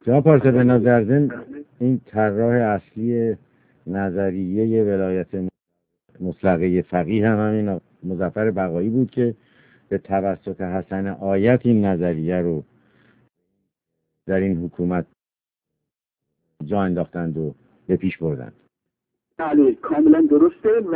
جناب پارسا، به نظر این طراح اصلی نظریه ولایت مطلقه فقیه هم همین مظفر بقایی بود که به توسط حسن آیت این نظریه رو در این حکومت جا انداختند و به پیش بردند. بله، کاملا درسته و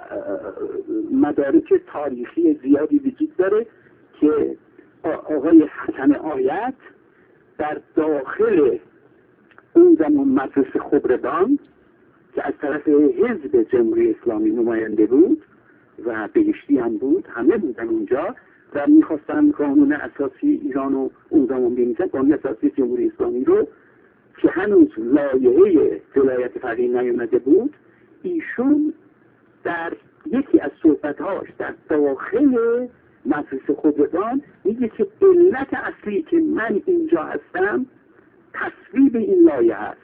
مدارک تاریخی زیادی وجود داره که آقای حسن آیت در داخل اون زمان مجلس خبرگان که از طرف حزب جمهوری اسلامی نماینده بود و بهشتی هم بود، همه بودن اونجا و میخواستن قانون اساسی ایران و اون زمان بنویسن، قانون اساسی جمهوری اسلامی رو که هنوز لایحه ولایت فقیه نیامده بود. ایشون در یکی از صحبت‌هاش در داخل مجلس خبرگان میگه که علت اصلی که من اینجا هستم تصویب این لایحه است.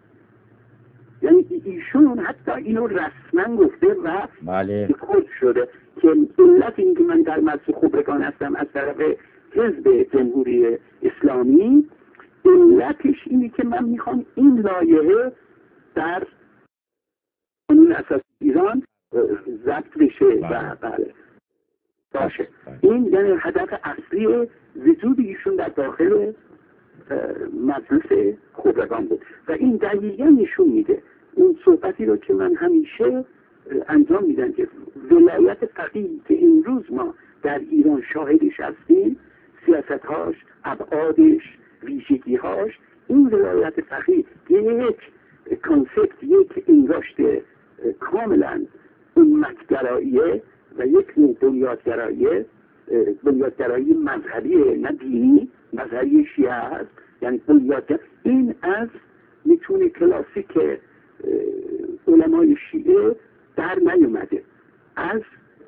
یعنی ایشون حتی اینو رسما گفته و کد شده که علت این که من در مجلس خبرگان هستم از طرف حزب جمهوری اسلامی، علتش اینه که من میخوام این لایحه در قانون اساسی ایران ضبط بشه و بله باشه. این یعنی هدف اصلی وجود ایشون در داخل مجلس خبرگان بود و این دقیقا نشون میده اون صحبتی رو که من همیشه انجام میدم که ولایت فقیه که امروز ما در ایران شاهدش هستیم، سیاستهاش، ابعادش، ویژگیهاش، این ولایت فقیه یک کانسپت، یک انگاشت کاملا امتگراییه و یک نوع بنیادگرایی مذهبی، نه دینی، مذهبی شیعه هست. یعنی بنیادگر این از میتونه کلاسیک علمای شیعه در نیومده، از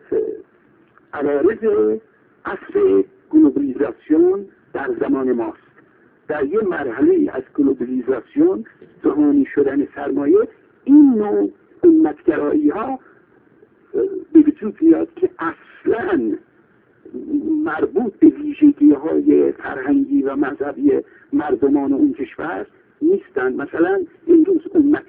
عوارض عصر گلوبالیزاسیون در زمان ماست. در یه مرحله از گلوبالیزاسیون، جهانی شدن سرمایه، این نوع امتگرایی ها به وجود میاد که اصلا مربوط به ویژگی های فرهنگی و مذهبی مردمان اون کشور نیستن. مثلا امروز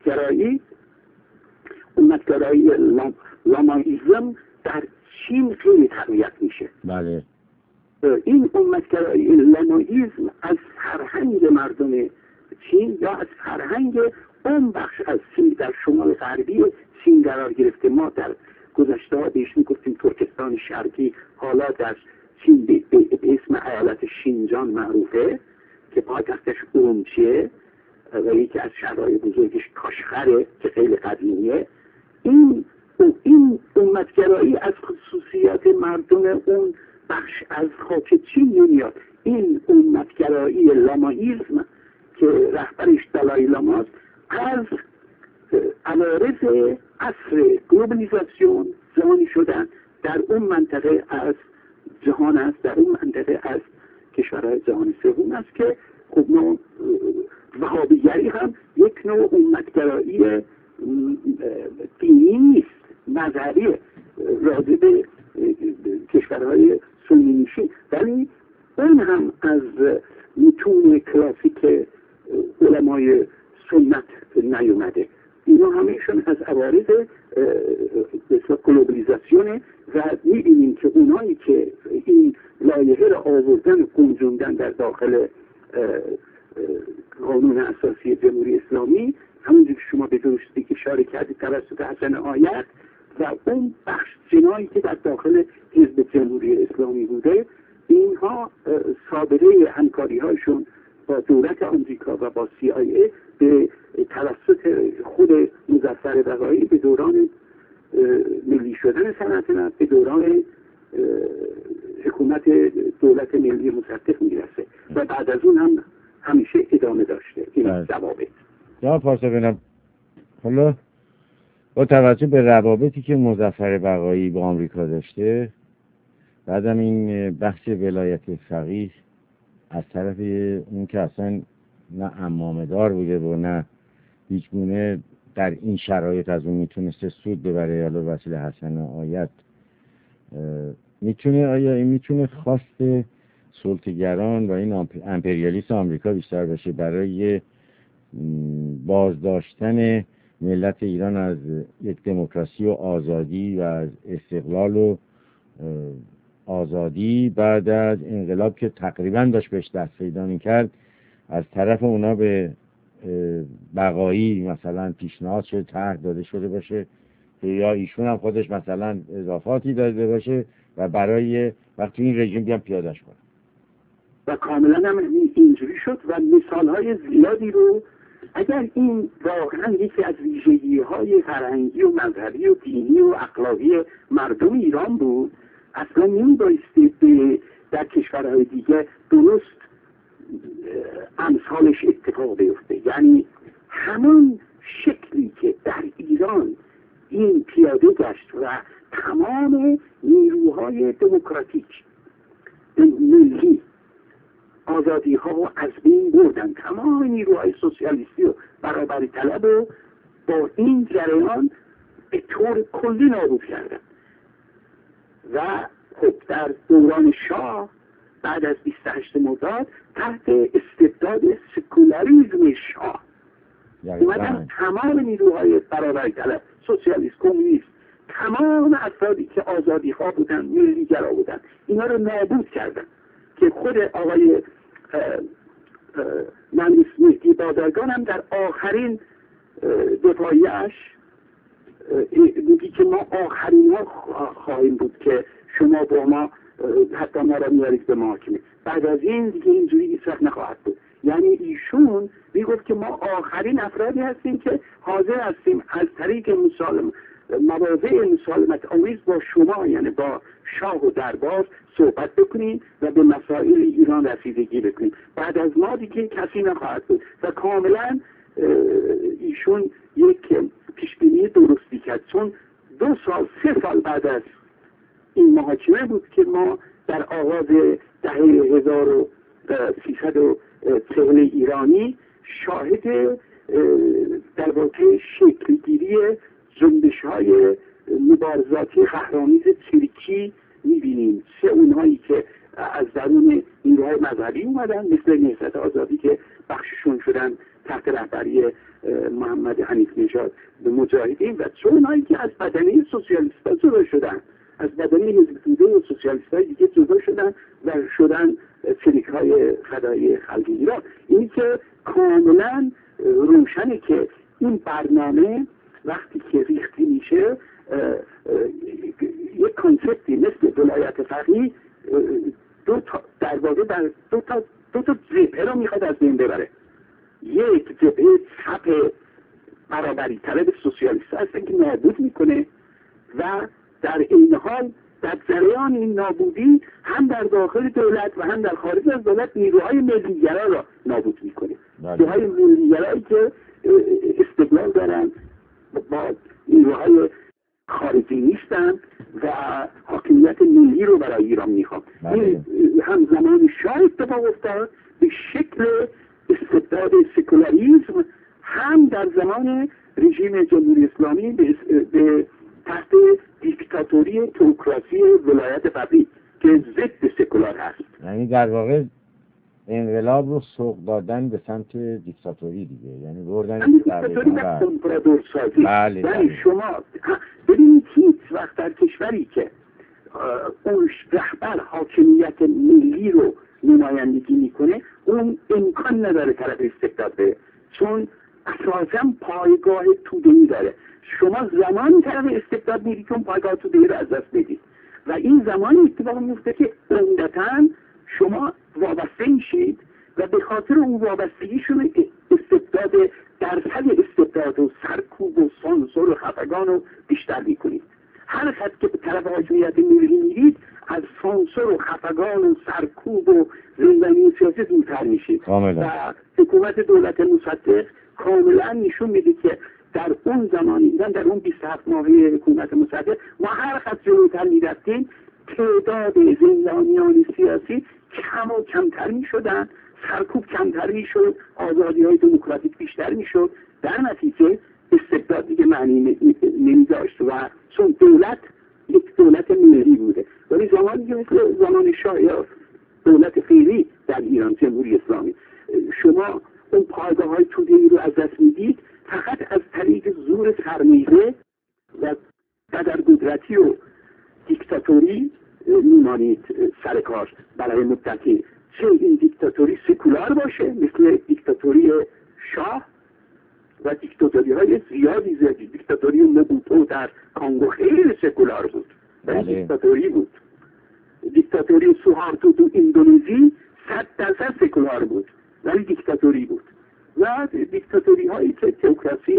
امتگرایی لاماییزم در چین خیلی تقویت میشه. بله. این امتگرایی لاماییزم از فرهنگ مردم چین یا از فرهنگ اون بخش از چین در شمال غربی چین قرار گرفته. ما در گذشته ها بهش میگفتیم ترکستان شرقی، حالا در چین به اسم ایالت شینجان معروفه که پایتختش اورمچیه و یکی از شهرهای بزرگش کاشغره که خیلی قدیمیه. این امتگرایی از خصوصیات مردم اون بخش از خاک چین نمیاد. این امتگرایی لاماییزم که رهبرش دالای لاماست از عوارض عصر گلوبالیزاسیون جهانی شدن در اون منطقه از جهان است، در اون منطقه از کشورهای جهان سوم است که خب نوع وهابیگری هم یک نوع امتگرایی دینی نیست، مذهبی راجع به کشورهای سنی نشین، ولی اون هم از متون کلاسیک علمای سنت نیومده. اینا همیشون از عوارض گلوبالیزاسیونه و می‌بینیم که اونایی که این لایحه را آوردن و گنجوندن در داخل قانون اساسی جمهوری اسلامی، همونجور که شما به درستی اشاره کردید توسط حسن آیت و اون بخش جنایی که در داخل حزب جمهوری اسلامی بوده، اینها صادره همکاری هاشون با دولت آمریکا و با CIA به توسط خود مظفر بقایی به دوران ملی شدن صنعت نفت، به دوران حکومت دولت ملی مصدق میرسه و بعد از اون هم همیشه ادامه داشته این ضوابط. یا پارسا بینم حالا با توجه به روابطی که مظفر بقایی با آمریکا داشته، بعدم این بخش ولایت فقیه از طرف اون که اصلا نه عمامه دار بوده و نه هیچ گونه در این شرایط از اون میتونسته سود ببره یا به وسیله حسن آیت، میتونه آیا این میتونه خواست سلطه‌گران و این امپریالیسم آمریکا بیشتر باشه برای بازداشتن ملت ایران از یک دموکراسی و آزادی و از استقلال و آزادی بعد از انقلاب که تقریبا داشت بهش دست پیدا می‌کرد، از طرف اونا به بقایی مثلا پیشنهاد شده، طرح داده شده باشه یا ایشون هم خودش مثلا اضافاتی داده باشه و برای وقتی این رژیم بیان پیادهش کنه. و کاملا هم اینجوری شد و مثالهای زیادی رو اگر این واقعا یکی از ویژگی‌های فرهنگی و مذهبی و دینی و اخلاقی مردم ایران بود، اصلا نمی‌بایستی در کشورهای دیگه درست امثالش اتفاق بیفته. یعنی همان شکلی که در ایران این پیاده گشت و تمام نیروهای دموکراتیک ملی آزادی ها رو از بین بردن، تمام نیروهای سوسیالیستی و برابری طلب رو با این جریان به طور کلی نابود کردن. و خب در دوران شاه بعد از 28 مرداد تحت استبداد سکولاریسم شاه اومدن تمام نیروهای برابری طلب، سوسیالیست، کمونیست، تمام افرادی که آزادی ها بودن، ملیگرا بودن، اینا رو نابود کردن که خود آقای مهدی بازرگان هم در آخرین دفاعیش میگی که ما آخرین ها خواهیم بود که شما با ما حتی ما را میارید به محاکمه، بعد از این دیگه اینجوری هیچ وقت نخواهد بود. یعنی ایشون میگفت که ما آخرین افرادی هستیم که حاضر هستیم از طریق مواضع مسالمت آمیز با شما، یعنی با شاه و دربار صحبت بکنیم و به مسائل ایران رسیدگی بکنیم، بعد از ما دیگه کسی نخواهد بود. و کاملا ایشون یک پیشبینی درستی کرد، چون 2-3 سال بعد از این محاکمه بود که ما در آغاز دهه 1340 ایرانی شاهد در واقع شکلگیری جنبش‌های مبارزاتی قهرآمیز چریکی می‌بینیم. چه اونهایی که از درون نیروهای مذهبی اومدن مثل نهضت آزادی که بخششون شدن تحت رهبری محمد حنیف نژاد به مجاهدین، و چه اونهایی که از بدنه سوسیالیست‌ها جدا شدن، از بدنه حزب توده و سوسیالیست‌های دیگه جدا شدن و شدن چریک‌های فدایی خلق ایران. اینی که کاملا روشنه که این برنامه وقتی که ریختی میشه یک کانسپتی مثل ولایت فقیه در واقع در دو تا جبهه رو میخواد از بین ببره. یک جبهه چپ برابری طلب سوسیالیست هستن که نابود میکنه و در این حال در جریان این نابودی هم در داخل دولت و هم در خارج از دولت نیروهای ملیگرا را نابود میکنه. نیروهای ملیگرایی که استقلال دارن با نیروهای خارجی نیستن و حاکمیت ملی رو برای ایران میخوان. این هم زمان شاه اتفاق افتاد به شکل استبداد سکولاریسم، هم در زمان رژیم جمهوری اسلامی به تحت دیکتاتوری تئوکراسی ولایت فقیه که ضد سکولار هست. یعنی در واقع انقلاب رو سوق دادن به سمت دیکتاتوری دیگه، یعنی بردن دیکتاتوری و کمپرادور سازی. یعنی شما ببینید هیچ وقت در کشوری که اون رهبر حاکمیت ملی رو نمایندگی میکنه اون امکان نداره طرف استبداد بره، چون اساسا پایگاه توده‌ای داره. شما زمانی طرف استبداد میری که اون پایگاه توده‌ای رو از دست بدید و این زمانی اتفاق میفته که عمدتاً شما وابسته میشید و به خاطر اون وابستگیشون استبداد درصد استبداد و سرکوب و سانسور و خفگان رو بیشتر میکنید. هر خط که به طرف حاکمیت ملی میرید از سانسور و خفگان و سرکوب و زندانی سیاسی دورتر میشید و حکومت دولت مصدق کاملا نشون میده که در اون زمانی در اون 27 ماهه حکومت مصدق ما هر خط جلوتر میرفتیم تعداد زندانیان سیاسی کم و کمتر می شدن، سرکوب کمتر می شد، آزادی های دموکراتیک بیشتر می شد، در نتیجه استبداد دیگه معنی نمی داشت و چون یک دولت ملی بوده. ولی زمانی که مثل زمان شاه یا دولت جمهوری اسلامی. شما اون پایگاه های توده‌ای رو از دست میدید فقط از طریق زور سرمیزه و قدرقدرتی و دیکتاتوری میمانید سر کار برای مدتی. چه این دیکتاتوری سکولار باشه مثل دیکتاتوری شاه و دیکتاتوری های زیادی دیکتاتوری موبوتو در کانگو خیلی سکولار بود و دیکتاتوری بود. دیکتاتوری سوهارتو تو اندونزی 100% سکولار بود ولی دیکتاتوری بود. و دیکتاتوری هایی که تئوکراسی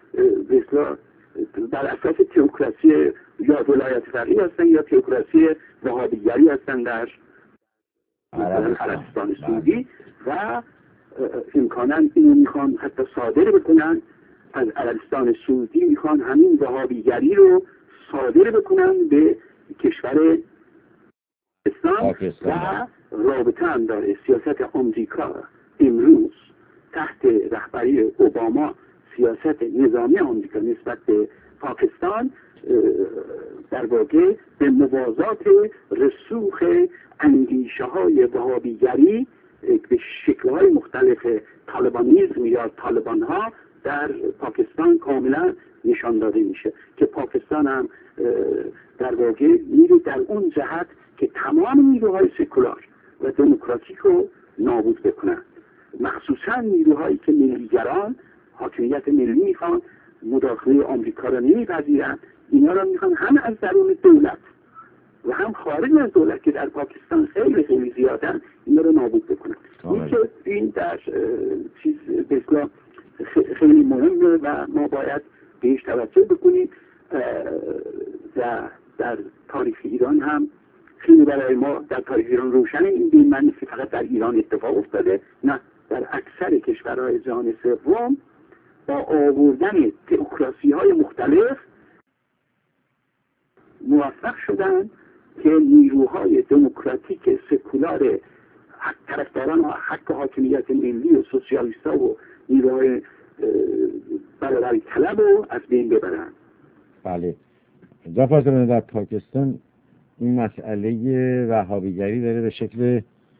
بر اساس تئوکراسی یا ولایت فقیه هستن یا تئوکراسی وهابیگری هستن در عربستان سعودی و امکانا اینو میخوان حتی صادر بکنن از عربستان سعودی، میخوان همین وهابیگری رو صادر بکنن به کشور پاکستان و رابطه هم داره. سیاست آمریکا امروز تحت رهبری اوباما، سیاست نظامی آمریکا نسبت به پاکستان در واقع به موازات رسوخ اندیشه های وهابیگری به شکل‌های مختلف طالبانیزم یا طالبان ها در پاکستان کاملا نشان داده میشه که پاکستان هم در واقع میره در اون جهت که تمام نیروهای سکولار و دموکراتیک رو نابود بکنن، مخصوصا نیروهایی که ملیگران حاکمیت ملی میخوان، مداخله آمریکا را نمیپذیرند، اینا را میخوان هم از درون دولت و هم خارج از دولت که در پاکستان خیلی خیلی زیادن اینا را نابود بکنن. این در چیز بسیار خیلی مهمه و ما باید بهش توجه بکنیم. در تاریخ ایران هم خیلی برای ما در تاریخ ایران روشنه این معنی که فقط در ایران اتفاق افتاده، نه، در اکثر کشورهای جهان سوم با آوردن تئوکراسی های مختلف موفق شدن که نیروهای دموکراتیک سکولار طرفداران حق حاکمیت ملی و سوسیالیست ها و نیروهای برابری طلب رو از بین ببرن. بله. جا در پاکستان این مسئله وهابیگری داره به شکل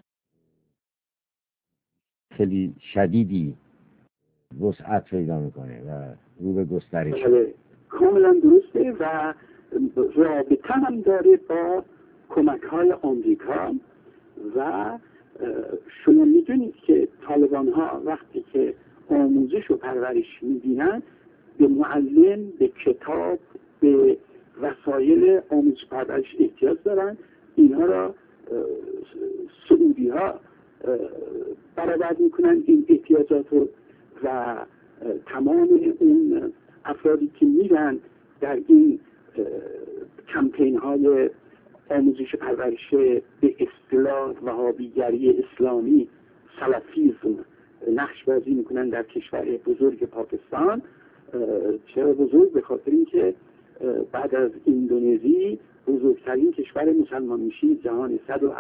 خیلی شدیدی وسعت پیدا میکنه و رو به گسترش. بله، کاملا درسته و رابطه هم داره با کمک های آمریکا و شما میدونید که طالبان ها وقتی که آموزش و پرورش میبینن به معلم، به کتاب، به وسایل آموزش پرورش احتیاج دارن. اینها را سعودی ها برآورد میکنن این احتیاجات رو و تمام اون افرادی که میرن در این کمپین های آموزش پرورش به اصطلاح وهابیگری اسلامی، سلفیزم نقش بازی میکنن در کشور بزرگ پاکستان. چرا بزرگ؟ به خاطر اینکه بعد از اندونزی بزرگترین کشور مسلمان نشین جهان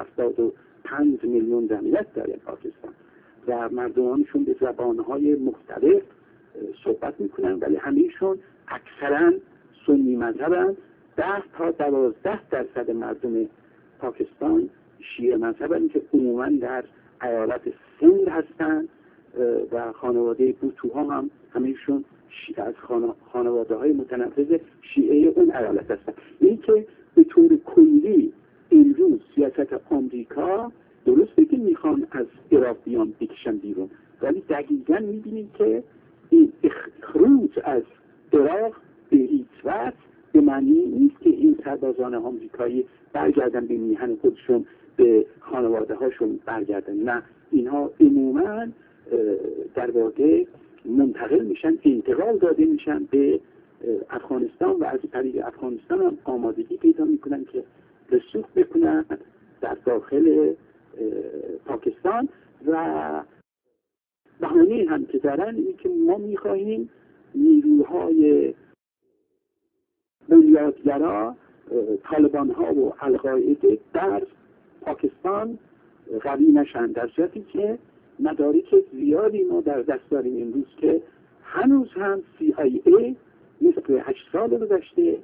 175 میلیون جمعیت داره پاکستان و مردمانشون به زبانهای مختلف صحبت میکنن ولی همهشون اکثرا سنی مذهبن. 10 تا 12% مردم پاکستان شیعه مذهبن که عموما در ایالت سند هستن و خانواده بوتوها هم همهشون از خانواده های متنفذ شیعه اون ایالت هستن. این که به طور کلی امروز سیاست آمریکا درسته که میخوان از عراق بیان بکشن بیرون ولی دقیقا میبینید که این خروج از عراق به هیچ وجه به معنی نیست که این سربازان آمریکایی برگردن به میهن خودشون، به خانواده هاشون برگردن. نه، اینها عموما در واقع منتقل میشن، انتقال داده میشن به افغانستان و از طریق افغانستان هم آمادگی پیدا میکنن که رسوخ بکنن در داخل پاکستان و بهانه هم که دارن این که ما میخواهیم نیروهای بنیادگرا، طالبان ها و القاعده در پاکستان قوی نشن، در صورتی که مدارک زیادی ما در دست داریم امروز که هنوز هم CIA مثل 8 سال گذشته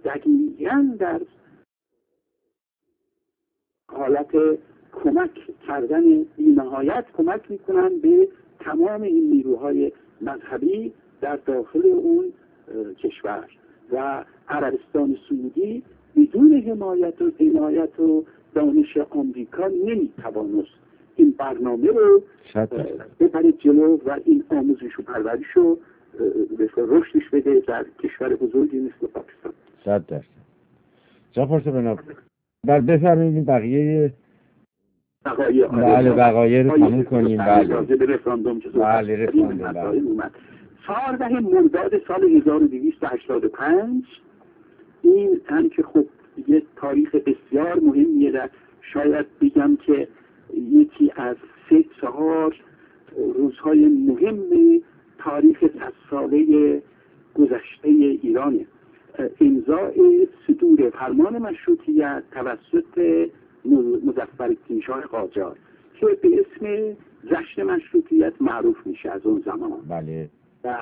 دقیقاً در حالت کمک کردن بی‌نهایت کمک میکنن به تمام این نیروهای مذهبی در داخل اون کشور و عربستان سعودی بدون حمایت و عنایت و دانش آمریکا نمیتوانست این برنامه رو ببره جلو و این آموزش و پرورش رو رشدش بده در کشور بزرگی مثل پاکستان. 100%. جا پرسه بر بفرمایید بقیه بقایه رو تموم کنیم. به رفراندوم که رفراندوم 14 مرداد سال 1285 این هم که خب یه تاریخ بسیار مهمیه در شاید بگم که یکی از 3-4 روزهای مهم تاریخ 100 ساله گذشته ایرانه. امضای صدور فرمان مشروطیت توسط مظفرالدین شاه قاجار که به اسم جشن مشروطیت معروف میشه از اون زمان. بله. و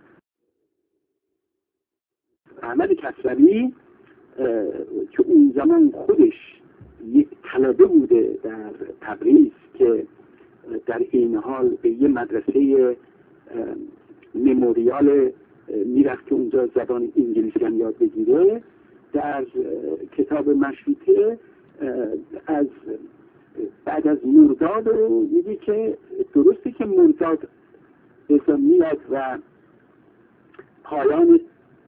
احمد کسروی که اون زمان خودش یک طلبه بوده در تبریز که در این حال به یه مدرسه مموریال میرفت که اونجا زبان انگلیسی هم یاد بگیره، در کتاب مشروطه از بعد از مرداد رو میگه که درسته که مرداد میاد و پایان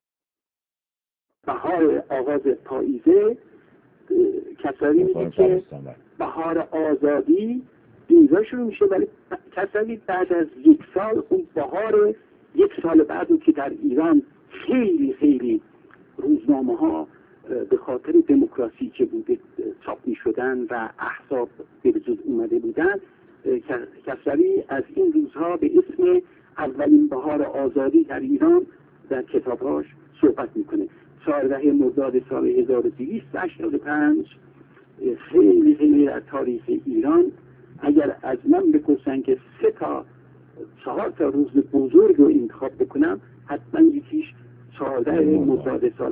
بهار آغاز پاییزه، کسروی میگه که بهار آزادی اینجا شروع میشه، ولی کسروی بعد از 1 سال اون بهار 1 سال بعد که در ایران خیلی خیلی روزنامه ها به خاطر دموکراسی که بوده چاپ می شدن و احزاب به وجود اومده بودن، کسروی از این روزها به اسم اولین بهار آزادی در ایران در کتابهاش صحبت میکنه. 14 مرداد سال 1285 خیلی خیلی در تاریخ ایران اگر از من بپرسن که 3-4 تا روز بزرگ رو انتخاب بکنم، حتما یکیش 14 مرداد سال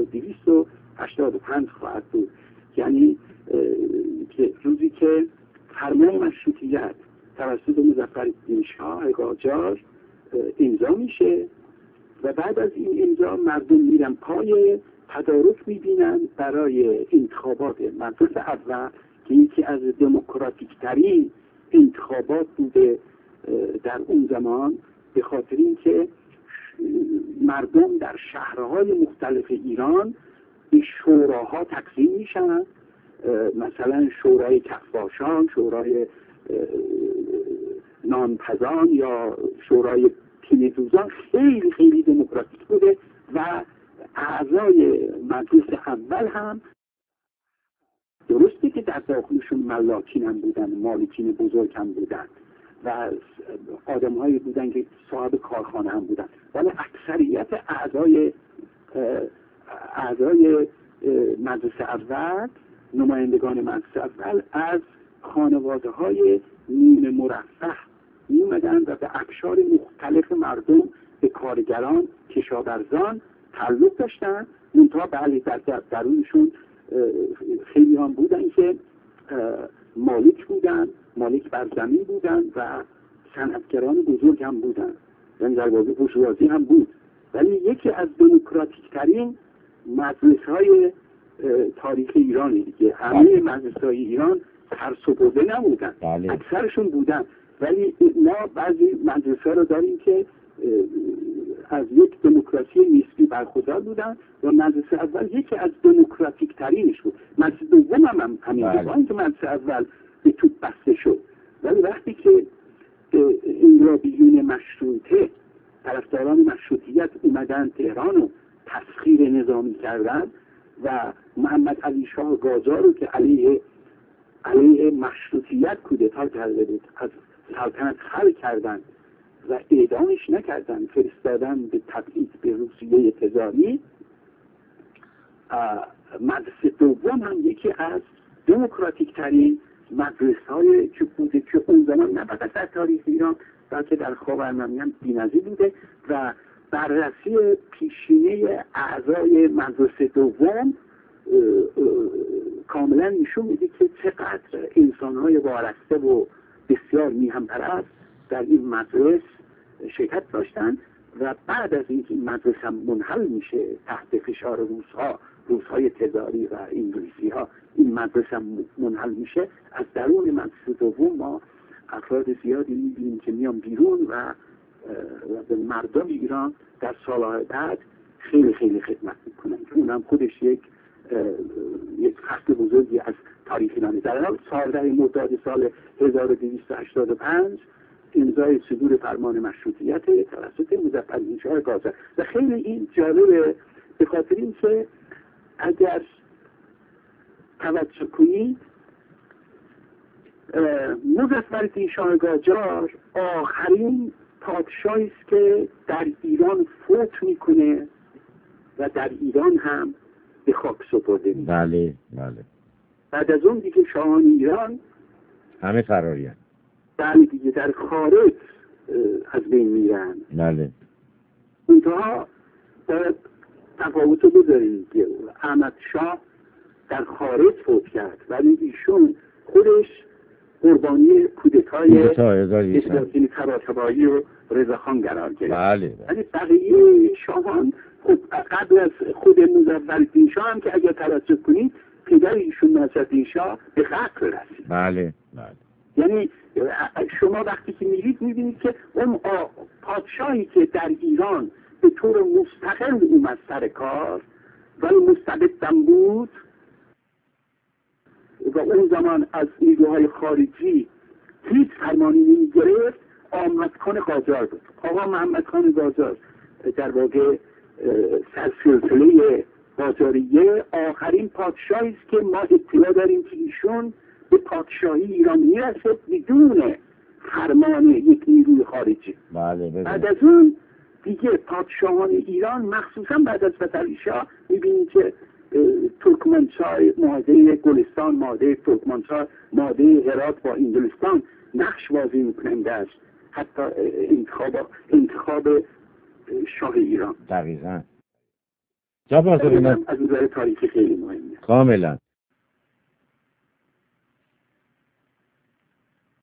1285 خواهد بود. یعنی روزی که فرمان مشروطیت توسط مظفرالدین شاه قاجار امضا میشه و بعد از این امضا مردم میرن پای تدارک میبینن برای انتخابات مجلس اول که یکی از دموکراتیک ترین انتخابات بوده در اون زمان، به خاطر اینکه مردم در شهرهای مختلف ایران به شوراها تقسیم میشن، مثلا شورای کفاشان، شورای نانپزان یا شورای پینه‌دوزان خیلی خیلی دموکراتیک بوده و اعضای مجلس اول هم درسته که در داخلشون ملاکین هم بودن، مالکین بزرگ هم بودن و آدم‌هایی بودن که صاحب کارخانه هم بودن، ولی اکثریت اعضای مجلس اول، نمایندگان مجلس اول از خانواده‌های نیمه مرفه می‌اومدن و به اقشار مختلف مردم، به کارگران، کشاورزان تعلق داشتن. منتها بله در درونشون خیلی هم بودن که مالک بودن، مالک بر زمین بودن و صنعتگران بزرگ هم بودن، یعنی در واقع بورژوازی هم بود. ولی یکی از دموکراتیک ترین مجلس های تاریخ ایرانی دیگه. همه مجلس های ایران سرسپرده نبودن، اکثرشون بودن، ولی ما بعضی مجلس ها رو داریم که از یک دموکراسی نسبی برخوردار بودن و مجلس اول یکی از دموکراتیک ترینش بود. مجلس دوم هم همین بود که مجلس اول به توپ بسته شد، ولی وقتی که انقلابیون مشروطه، طرفداران مشروطیت اومدن تهران رو تسخیر نظامی کردن و محمد علی شاه قاجار رو که علیه مشروطیت کودتا کرده بود از سلطنت خلع کردن و اعدامش نکردن، فرستادن به تبعید به روسیه تزاری. مجلس دوم هم یکی از دموکراتیک ترین مجلس های که بوده که اون زمان نه فقط در تاریخ ایران بلکه در خاورمیانه هم بی‌نظیر بوده و بررسی پیشینه اعضای مجلس دوم کاملا نشون میده که چقدر انسان‌های وارسته و بسیار میهم پرست در این مجلس شرکت داشتن و بعد از اینکه این مجلس هم منحل میشه تحت فشار روس‌های تزاری و انگلیسی‌ها، این مجلس هم منحل میشه، از درون مجلس دوم ما افراد زیادی میبینیم که میان بیرون و به مردم ایران در سالهای بعد خیلی خیلی خدمت میکنن. اونم خودش یک فصل بزرگی از تاریخ ایرانی. در حال 14 مرداد سال 1285 امضای صدور فرمان مشروطیت توسط مظفرالدین شاه قاجار. و خیلی این جالبه به خاطر اینکه اگر توجه کنید مظفرالدین شاه قاجار آخرین پادشاهی است که در ایران فوت میکنه و در ایران هم به خاک سپرده میشه. بله بله. بعد از اون دیگه شاهان ایران همه فراری هست. بله دیگه در خارج از بین میرن. بله. منتها باید تفاوت رو بذاریم که احمد شاه در خارج فوت کرد ولی ایشون خودش قربانی کودتای طباطبایی و رضاخان قرار گرفت. بله. ولی بقیه شاهان قبل از خود مظفرالدین شاه هم که اگر توجه کنید پدر ایشون نصرالدین شاه به قتل رسید. بله بله. یعنی شما وقتی که میرید میبینید که اون پادشاهی که در ایران به طور مستقل اومد سر کار ولی مستبدم بود و اون زمان از نیروهای خارجی هیچ فرمانی نمیگرفت، محمدخان قاجار بود. آقا محمدخان قاجار در واقع سلسله قاجاریه آخرین پادشاهی است که ما اطلاع داریم که ایشون به پادشاهی ایران میرسه بدون فرمان یک نیروی خارجی. بله. بعد از اون دیگه پادشاهان ایران مخصوصا بعد از فتحعلی شاه میبینید که ترکمنچای، معاهده گلستان، معاهده ترکمنچای، معاهده هرات با انگلستان نقش بازی میکنن در حتی انتخاب شاه ایران. دقیقاً. جناب ناصرالدین از نظر تاریخی خیلی مهمه. کاملا.